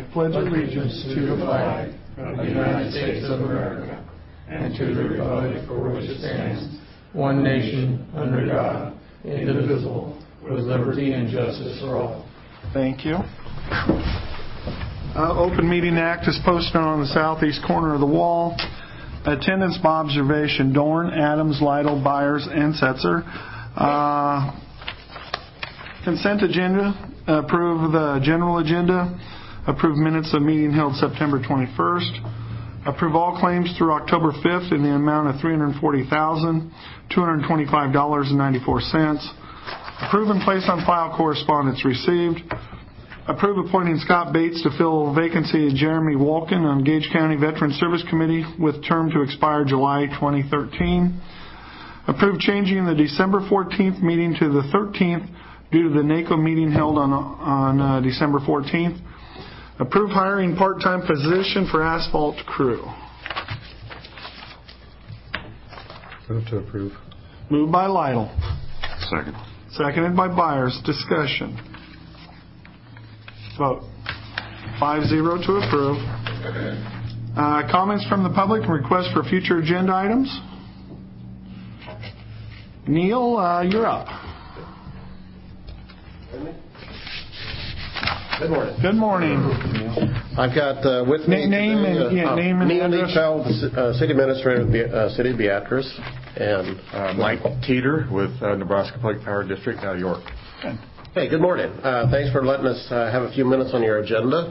I pledge allegiance to the flag of the United States of America and to the republic for which it stands, one nation, under God, indivisible, with liberty and justice for all. Thank you. Open Meeting Act is posted on the southeast corner of the wall. Attendance by observation: Dorn, Adams, Lytle, Byers, and Setzer. Consent agenda: approve the general agenda. Approve minutes of meeting held September 21st. Approve all claims through October 5th in the amount of $340,225.94. Approve and place on file correspondence received. Approve appointing Scott Bates to fill vacancy of Jeremy Walken on Gage County Veteran Service Committee with term to expire July 2013. Approve changing the December 14th meeting to the 13th due to the NACO meeting held on December 14th. Approve hiring part-time position for asphalt crew. Move to approve. Moved by Lytle. Second. Seconded by Byers. Discussion. Vote. 5-0 to approve. Comments from the public and requests for future agenda items. Neil, you're up. Good morning. Good morning. I've got with me name and Neil address. Neachow, City Administrator of the City of Beatrice, and Mike Teeter with Nebraska Public Power District, York. Hey, good morning. Thanks for letting us have a few minutes on your agenda.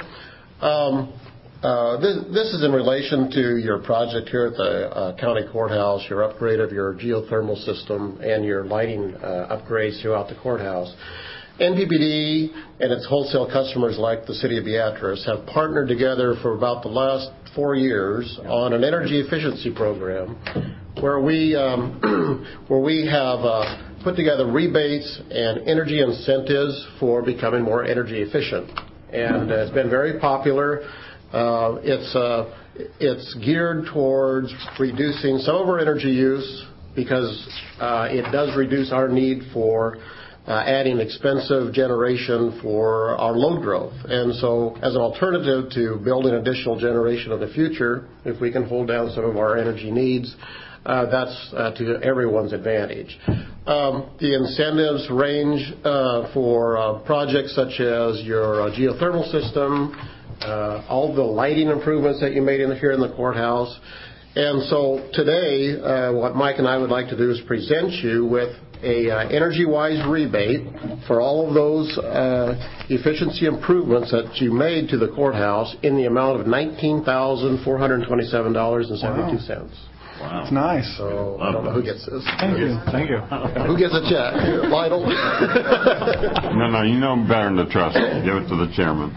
This is in relation to your project here at the county courthouse, your upgrade of your geothermal system, and your lighting upgrades throughout the courthouse. NPPD and its wholesale customers like the City of Beatrice have partnered together for about the last 4 years on an energy efficiency program where we have put together rebates and energy incentives for becoming more energy efficient. And it's been very popular. It's geared towards reducing some of our energy use because it does reduce our need for adding expensive generation for our load growth. And so as an alternative to building additional generation in the future, if we can hold down some of our energy needs, that's to everyone's advantage. The incentives range for projects such as your geothermal system, all the lighting improvements that you made here in the courthouse. And so today, what Mike and I would like to do is present you with a EnergyWise rebate for all of those efficiency improvements that you made to the courthouse in the amount of $19,427.72. Wow. That's nice. So I don't know who gets this. Thank you. Who gets a check? Lytle? No, you know better than to trust me. Give it to the chairman.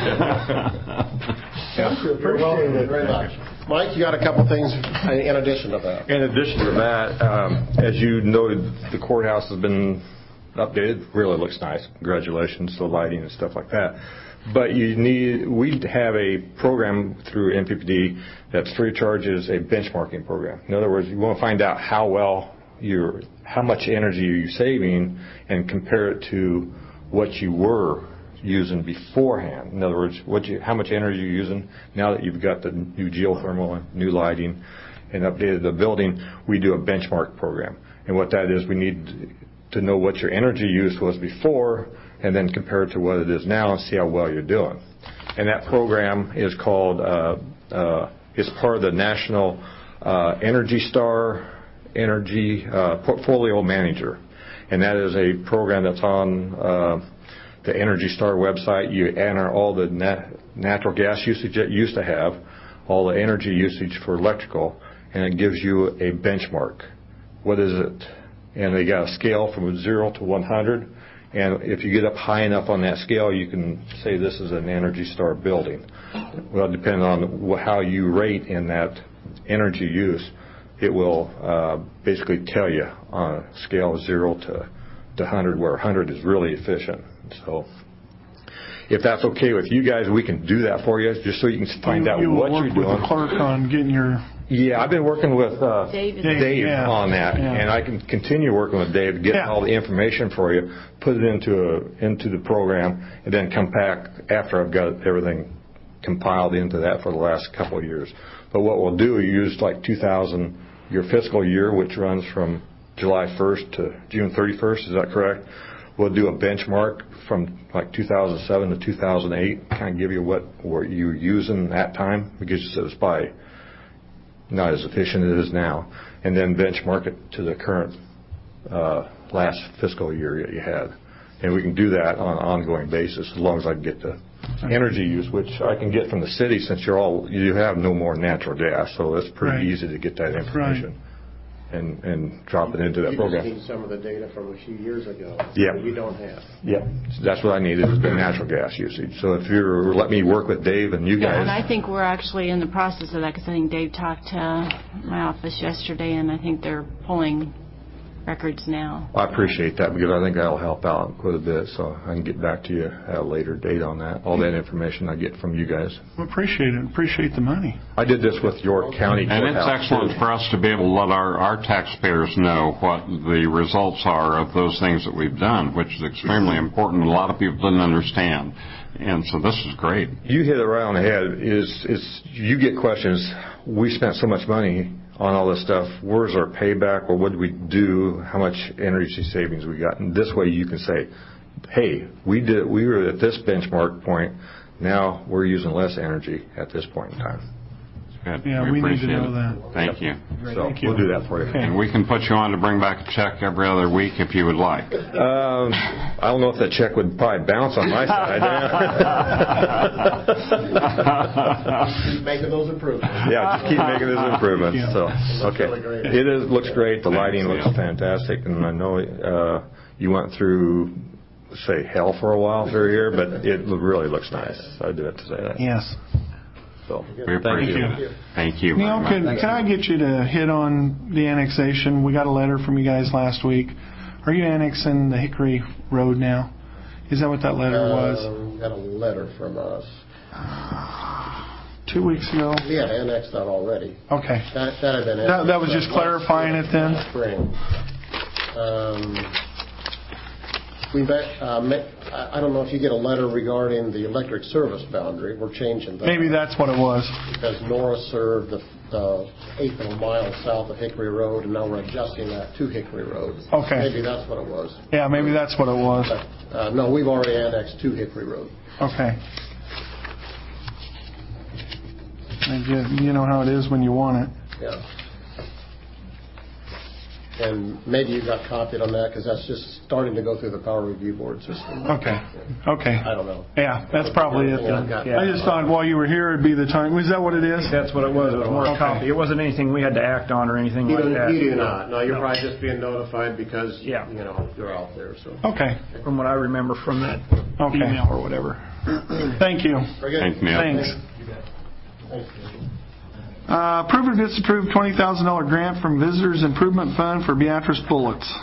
You're welcome very much. Mike, you got a couple things in addition to that. In addition to that, as you noted, the courthouse has been updated. Really looks nice. Congratulations, the lighting and stuff like that. But we have a program through NPPD that's free of charge, is a benchmarking program. In other words, you want to find out how much energy you're saving and compare it to what you were using beforehand. In other words, how much energy you're using now that you've got the new geothermal and new lighting and updated the building. We do a benchmark program. And what that is, we need to know what your energy use was before and then compare it to what it is now and see how well you're doing. And that program is called, it's part of the National Energy Star Energy Portfolio Manager. And that is a program that's on the Energy Star website. You enter all the natural gas usage that you used to have, all the energy usage for electrical, and it gives you a benchmark. What is it? And they got a scale from 0 to 100. And if you get up high enough on that scale, you can say this is an Energy Star building. Well, depending on how you rate in that energy use, it will basically tell you on a scale of 0 to 100, where 100 is really efficient. So if that's okay with you guys, we can do that for you, just so you can find out what you're doing. You will work with the clerk on getting your... Yeah, I've been working with Dave on that, yeah. And I can continue working with Dave, getting all the information for you, put it into the program, and then come back after I've got everything compiled into that for the last couple of years. But what we'll do, you use like your fiscal year, which runs from July 1st to June 31st, is that correct? We'll do a benchmark from like 2007 to 2008, kind of give you what you were using that time, because it was probably not as efficient as it is now, and then benchmark it to the current last fiscal year that you had. And we can do that on an ongoing basis as long as I can get the energy use, which I can get from the city, since you have no more natural gas, so it's pretty easy to get that information. And drop it into that program. You just need some of the data from a few years ago that you don't have. Yeah, that's what I needed, is the natural gas usage. So if you let me work with Dave and you guys. Yeah, and I think we're actually in the process of that, because I think Dave talked to my office yesterday, and I think they're pulling records now. I appreciate that, because I think that'll help out quite a bit, so I can get back to you at a later date on that. All that information I get from you guys. We appreciate it. Appreciate the money. I did this with York County And it's excellent for us to be able to let our taxpayers know what the results are of those things that we've done, which is extremely important. A lot of people didn't understand. And so this is great. You hit it right on the head. Is you get questions, we spent so much money on all this stuff, where's our payback, or what did we do, how much energy savings we got? And this way you can say, hey, we were at this benchmark point, now we're using less energy at this point in time. Good. Yeah, we need to know that. Thank you. So we'll do that for you. Okay. And we can put you on to bring back a check every other week if you would like. I don't know if that check would probably bounce on my side. Keep making those improvements. Yeah, just keep making those improvements. Yeah. So, okay. Really great. It looks great. The lighting looks fantastic. And I know you went through, say, hell for a while through here, but it really looks nice. I do have to say that. Yes. So, We appreciate it. Thank you. Neil, can I get you to hit on the annexation? We got a letter from you guys last week. Are you annexing the Hickory Road now? Is that what that letter was? Got a letter from us. 2 weeks ago? We had annexed that already. Okay. That had been annexed. That was just clarifying it then? Spring. I don't know if you get a letter regarding the electric service boundary. We're changing that. Maybe that's what it was. Because Nora served the eighth of a mile south of Hickory Road, and now we're adjusting that to Hickory Road. Okay. Maybe that's what it was. Yeah, maybe that's what it was. But, no, we've already annexed to Hickory Road. Okay. And you know how it is when you want it. Yeah. And maybe you got copied on that, because that's just starting to go through the Power Review Board system. Okay. Okay. I don't know. Yeah, that's probably it then. I just thought while you were here it'd be the time. Was that what it is? That's what it was. It was more a copy. It wasn't anything we had to act on or anything like that. You do not. No, you're probably just being notified because you're out there. So. Okay. From what I remember from that Okay. email or whatever. Thank you. Very good. Thanks, Neil. Thanks. Thanks. Approve or disapprove $20,000 grant from Visitors Improvement Fund for Beatrice Bullets.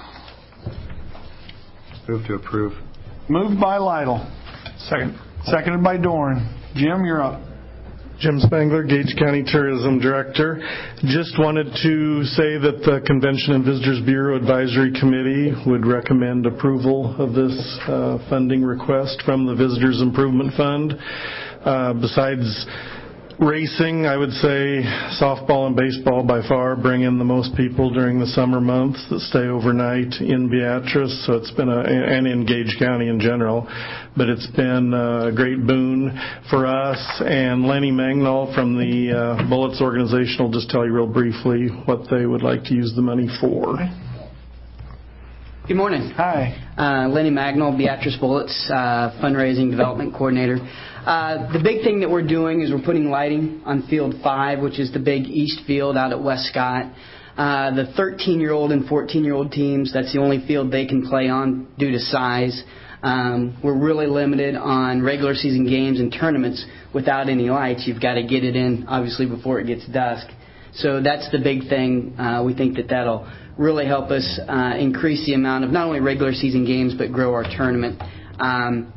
Move to approve. Moved by Lytle. Second. Seconded by Dorn. Jim, you're up. Jim Spangler, Gage County Tourism Director. Just wanted to say that the Convention and Visitors Bureau Advisory Committee would recommend approval of this funding request from the Visitors Improvement Fund. Besides racing, I would say softball and baseball by far bring in the most people during the summer months that stay overnight in Beatrice. So it's been and in Gage County in general, but it's been a great boon for us. And Lenny Magnol from the Bullets organization will just tell you real briefly what they would like to use the money for. Good morning. Hi. Lenny Magnol, Beatrice Bullets, Fundraising Development Coordinator. The big thing that we're doing is we're putting lighting on Field 5, which is the big east field out at West Scott. The 13-year-old and 14-year-old teams, that's the only field they can play on due to size. We're really limited on regular season games and tournaments without any lights. You've got to get it in, obviously, before it gets dusk. So that's the big thing. We think that that'll really help us increase the amount of not only regular season games but grow our tournament.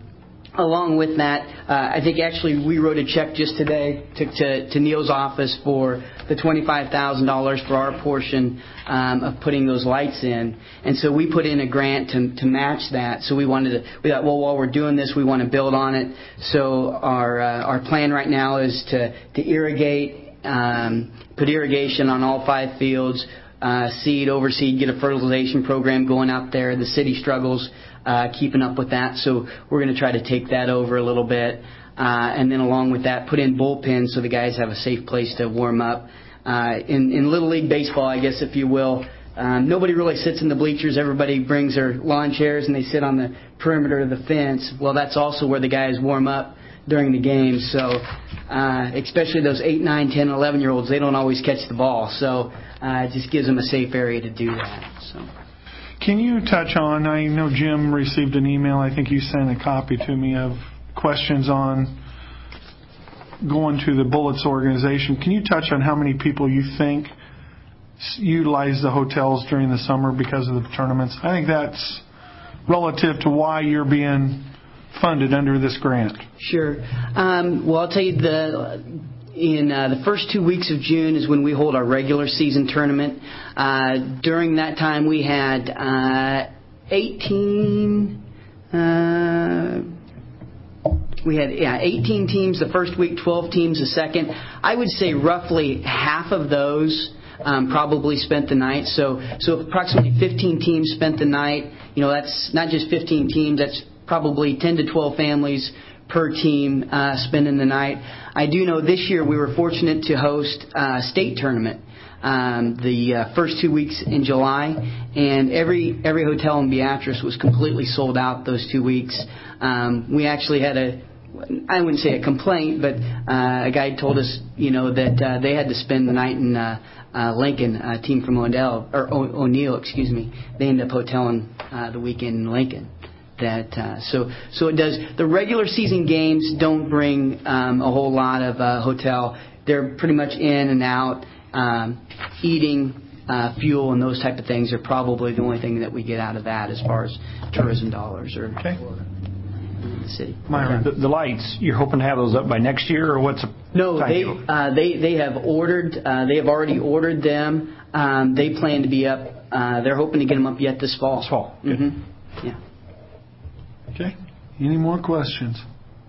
Along with that, I think actually we wrote a check just today to Neil's office for the $25,000 for our portion of putting those lights in. And so we put in a grant to match that. So we thought, well, while we're doing this, we want to build on it. So our plan right now is to irrigate, put irrigation on all 5 fields, seed, overseed, get a fertilization program going out there. The city struggles keeping up with that, so we're going to try to take that over a little bit. And then along with that, put in bullpens so the guys have a safe place to warm up. In Little League Baseball, I guess, if you will, nobody really sits in the bleachers. Everybody brings their lawn chairs and they sit on the perimeter of the fence. Well, that's also where the guys warm up during the game. So especially those 8, 9, 10, 11-year-olds, they don't always catch the ball. So it just gives them a safe area to do that. So. Can you touch on, I know Jim received an email, I think you sent a copy to me of questions on going to the Bullets organization. Can you touch on how many people you think utilize the hotels during the summer because of the tournaments? I think that's relative to why you're being funded under this grant. Sure. Well, I'll tell you, in the first 2 weeks of June is when we hold our regular season tournament. During that time, we had 18 teams the first week, 12 teams the second. I would say roughly half of those probably spent the night. So approximately 15 teams spent the night. You know, that's not just 15 teams. That's probably 10 to 12 families per team spending the night. I do know this year we were fortunate to host a state tournament the first 2 weeks in July, and every hotel in Beatrice was completely sold out those 2 weeks. We actually had I wouldn't say a complaint, but a guy told us, that they had to spend the night in Lincoln. A team from O'Neill, excuse me. They ended up hoteling the weekend in Lincoln. So it does. The regular season games don't bring a whole lot of hotel. They're pretty much in and out. Eating, fuel, and those type of things are probably the only thing that we get out of that as far as tourism dollars or the city. Myron, the lights, you're hoping to have those up by next year, or what's the No, time? they have ordered. They have already ordered them. They plan to be up. They're hoping to get them up yet this fall. This fall. Mm-hmm. Yeah. Okay. Any more questions?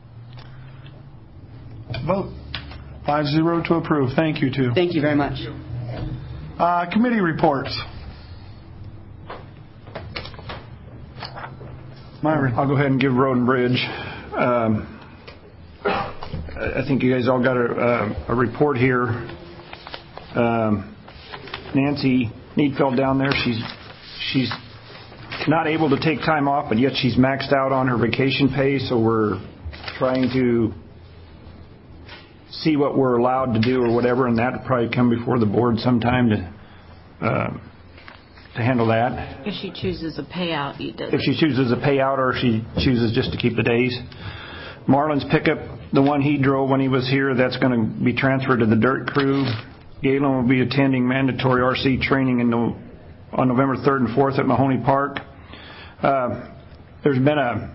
Vote. 5-0 to approve. Thank you, too. Thank you very much. Committee reports. Myron. I'll go ahead and give Road and Bridge. I think you guys all got a report here. Nancy Needfeld down there, she's not able to take time off, but yet she's maxed out on her vacation pay, so we're trying to see what we're allowed to do or whatever, and that will probably come before the board sometime to handle that. If she chooses a payout, he does. If she chooses a payout, or if she chooses just to keep the days. Marlon's pickup, the one he drove when he was here, that's going to be transferred to the dirt crew. Galen will be attending mandatory RC training on November 3rd and 4th at Mahoney Park. There's been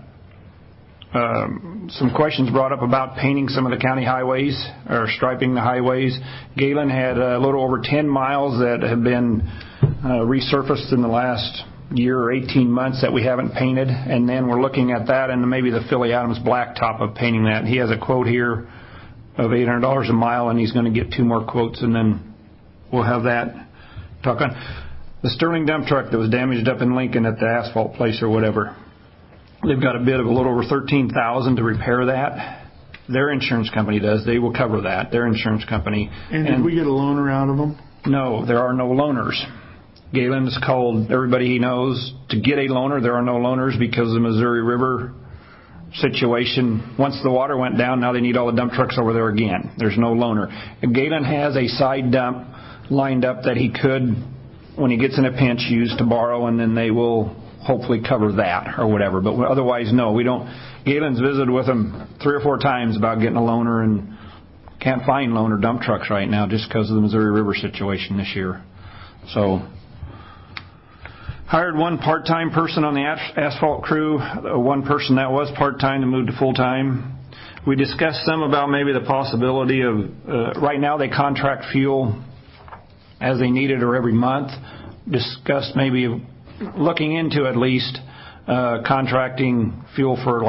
some questions brought up about painting some of the county highways or striping the highways. Galen had a little over 10 miles that have been resurfaced in the last year or 18 months that we haven't painted, and then we're looking at that and maybe the Philly Adams blacktop of painting that. He has a quote here of $800 a mile, and he's going to get 2 more quotes, and then we'll have that talk on. The Sterling dump truck that was damaged up in Lincoln at the asphalt place or whatever, they've got a bid of a little over $13,000 to repair that. Their insurance company does. They will cover that, their insurance company. And did we get a loaner out of them? No, there are no loaners. Galen has called everybody he knows to get a loaner. There are no loaners because of the Missouri River situation. Once the water went down, now they need all the dump trucks over there again. There's no loaner. And Galen has a side dump lined up that he could, when he gets in a pinch, use to borrow, and then they will hopefully cover that or whatever. But otherwise, no, we don't. Galen's visited with him 3 or 4 times about getting a loaner, and can't find loaner dump trucks right now just because of the Missouri River situation this year. So Hired one part-time person on the asphalt crew, one person that was part-time to move to full-time. We discussed some about maybe the possibility of, right now they contract fuel as they need it or every month. Discussed maybe looking into at least contracting fuel for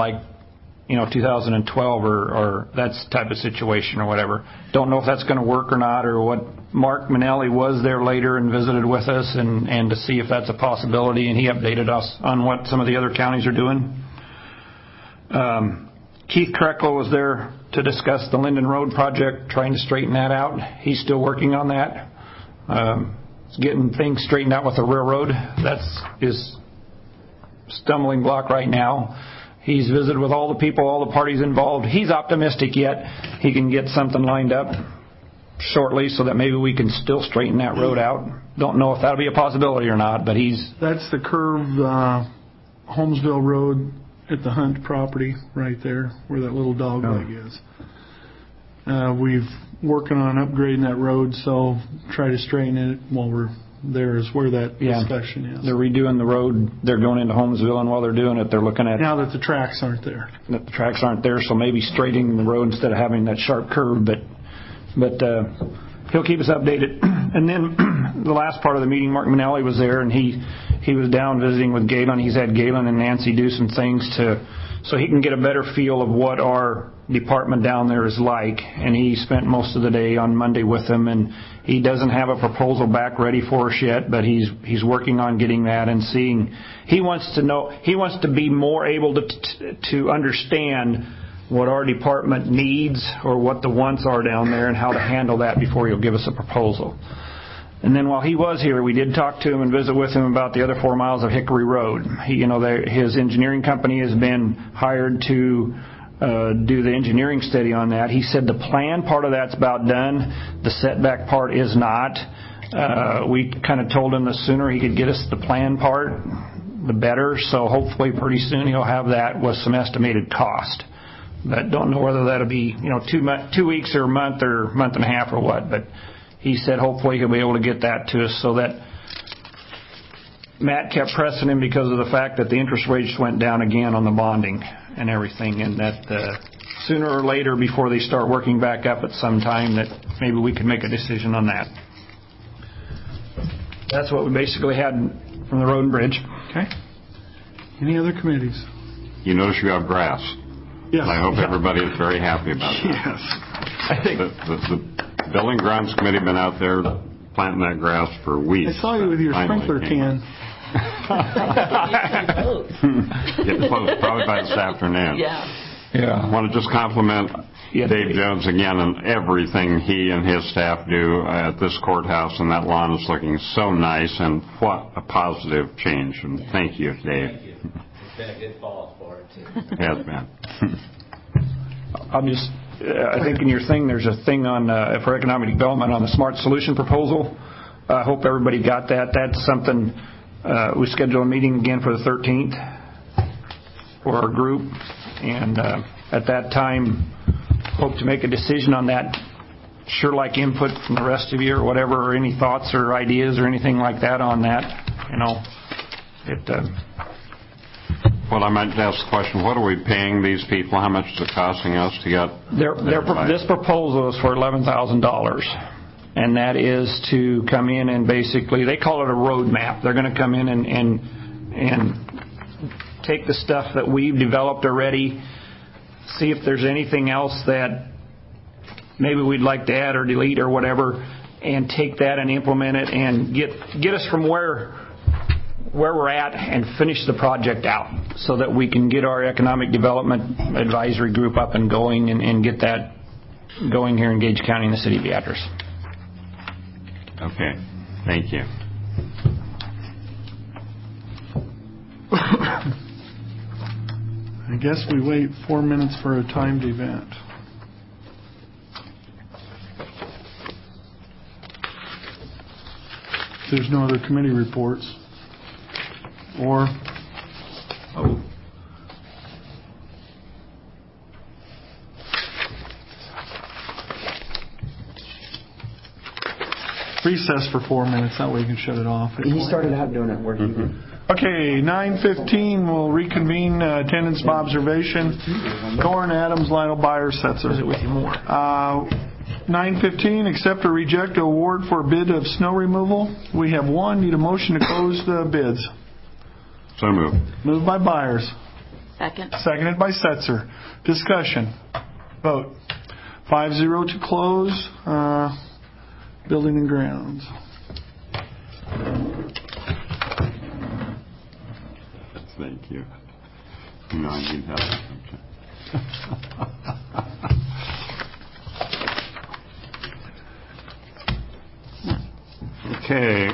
2012 or that type of situation or whatever. Don't know if that's going to work or not, or what. Mark Manelli was there later and visited with us and to see if that's a possibility, and he updated us on what some of the other counties are doing. Keith Kreckle was there to discuss the Linden Road project, trying to straighten that out. He's still working on that. Getting things straightened out with the railroad. That's his stumbling block right now. He's visited with all the people, all the parties involved. He's optimistic yet he can get something lined up shortly so that maybe we can still straighten that road out. Don't know if that'll be a possibility or not, but he's... That's the curved Holmesville Road at the Hunt property right there where that little dog leg is. We've working on upgrading that road, so try to straighten it while we're there is where that discussion is. They're redoing the road. They're going into Holmesville, and while they're doing it, they're looking at... Now that the tracks aren't there. That the tracks aren't there, so maybe straightening the road instead of having that sharp curve, but he'll keep us updated. And then the last part of the meeting, Mark Manelli was there, and he was down visiting with Galen. He's had Galen and Nancy do some things so he can get a better feel of what our department down there is like. And he spent most of the day on Monday with them, and he doesn't have a proposal back ready for us yet, but he's working on getting that and seeing. He wants to be more able to understand what our department needs or what the wants are down there and how to handle that before he'll give us a proposal. And then while he was here, we did talk to him and visit with him about the other 4 miles of Hickory Road. His engineering company has been hired to do the engineering study on that. He said the plan part of that's about done. The setback part is not. We kind of told him the sooner he could get us the plan part, the better. So hopefully pretty soon he'll have that with some estimated cost. But don't know whether that'll be 2 weeks or a month and a half or what. But he said hopefully he'll be able to get that to us, so that Matt kept pressing him because of the fact that the interest rates went down again on the bonding and everything, and that sooner or later before they start working back up at some time that maybe we could make a decision on that. That's what we basically had from the road and bridge. Okay. Any other committees? You notice you have grass. Yes. I hope everybody is very happy about that. Yes. I think The Building Grounds Committee have been out there planting that grass for weeks. I saw you with your sprinkler can. Getting close, probably by this afternoon. Yeah. I want to just compliment Dave Jones again on everything he and his staff do at this courthouse, and that lawn is looking so nice, and what a positive change. And thank you, Dave. Thank you. It's been a good fall for it, too. It has been. I think in your thing there's a thing on for economic development on the Smart Solution proposal. I hope everybody got that. That's something we schedule a meeting again for the 13th for our group, and at that time hope to make a decision on that. Sure, like input from the rest of you or whatever, or any thoughts or ideas or anything like that on that. Well, I might ask the question, what are we paying these people? How much is it costing us to get this proposal is for $11,000, and that is to come in and basically, they call it a roadmap. They're going to come in and take the stuff that we've developed already, see if there's anything else that maybe we'd like to add or delete or whatever, and take that and implement it and get us from where we're at and finish the project out so that we can get our economic development advisory group up and going and get that going here in Gage County and the city of Beatrice. Okay. Thank you. I guess we wait 4 minutes for a timed event. There's no other committee reports. Recess for 4 minutes. That way you can shut it off. He started out doing it working. Okay, 9:15, we'll reconvene attendance by observation. Dorn, Adams, Lytle, Byers, Setzer. 9:15, accept or reject award for bid of snow removal. We have one. Need a motion to close the bids. So moved. Moved by Byers. Second. Seconded by Setzer. Discussion. Vote. 5-0 to close. Building and grounds. Thank you. No, I need help. Okay.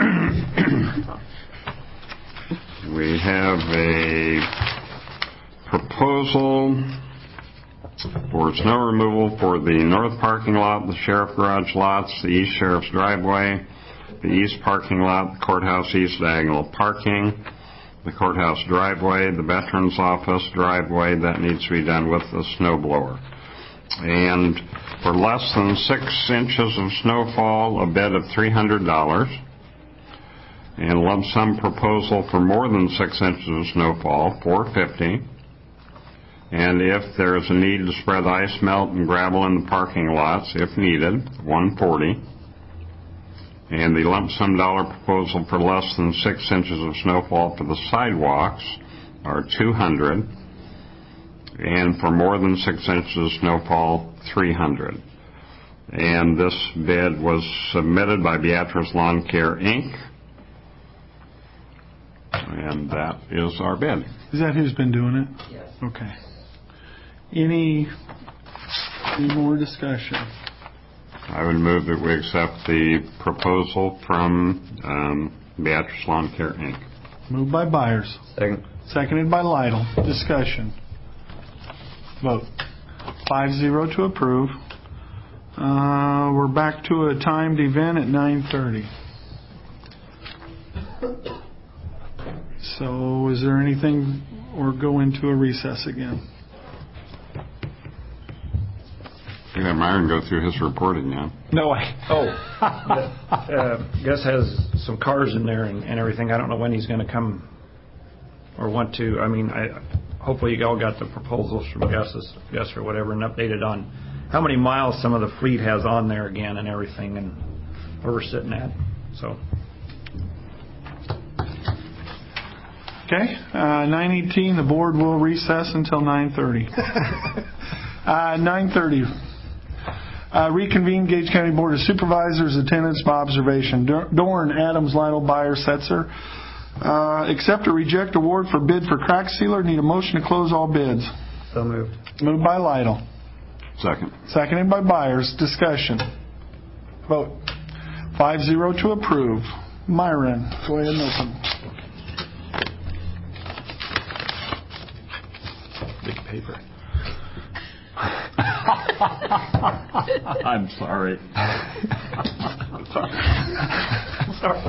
We have a proposal for snow removal for the north parking lot, the sheriff garage lots, the east sheriff's driveway, the east parking lot, the courthouse east diagonal parking, the courthouse driveway, the veterans office driveway. That needs to be done with the snow blower. And for less than 6 inches of snowfall, a bid of $300. And lump sum proposal for more than 6 inches of snowfall, $450. And if there is a need to spread ice melt and gravel in the parking lots, if needed, $140. And the lump sum dollar proposal for less than 6 inches of snowfall for the sidewalks are $200. And for more than 6 inches of snowfall, $300. And this bid was submitted by Beatrice Lawn Care, Inc. And that is our bid. Is that who's been doing it? Yes. Okay. Any more discussion? I would move that we accept the proposal from Beatrice Lawn Care, Inc. Moved by Byers. Second. Seconded by Lytle. Discussion. Vote. 5-0 to approve. We're back to a timed event at 9:30. So is there anything, or go into a recess again? We have Myron go through his reporting now. No, Gus has some cars in there and everything. I don't know when he's going to come or want to. I mean, hopefully you all got the proposals from Gus or whatever and updated on how many miles some of the fleet has on there again and everything and where we're sitting at. So. Okay, 9:18, the board will recess until 9:30. 9:30, reconvene Gage County Board of Supervisors, attendance by observation. Dorn, Adams, Lytle, Byers, Setzer. Accept or reject award for bid for crack sealer. Need a motion to close all bids. So moved. Moved by Lytle. Second. Seconded by Byers. Discussion. Vote. 5-0 to approve. Myron, go ahead and open. Big paper. I'm sorry. Sorry.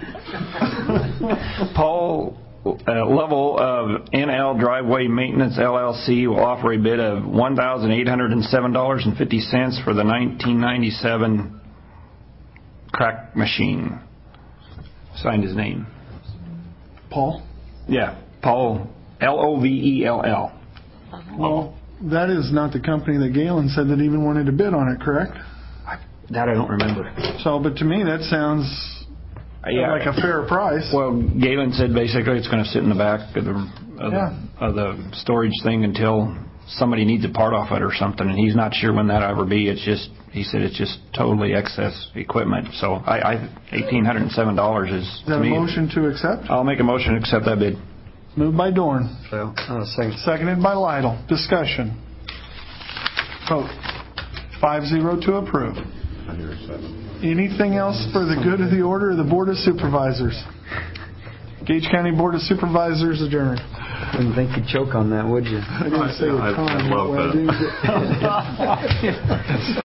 Paul Level of NL Driveway Maintenance LLC will offer a bid of $1,807.50 for the 1997 crack machine. Signed his name. Paul? Yeah, Paul, Lovell. Well, that is not the company that Galen said that even wanted to bid on it, correct? That I don't remember. So, but to me that sounds like a fair price. Well, Galen said basically it's going to sit in the back of the storage thing until somebody needs a part off it or something, and he's not sure when that'll ever be. It's just, he said it's just totally excess equipment. So $1,807 is. Is that a motion to accept? I'll make a motion to accept that bid. Moved by Dorn. Second. Seconded by Lytle. Discussion. Vote. 5-0 to approve. Anything else for the good of the order of the Board of Supervisors? Gage County Board of Supervisors adjourned. Wouldn't think you'd choke on that, would you? I didn't say the time. I love that.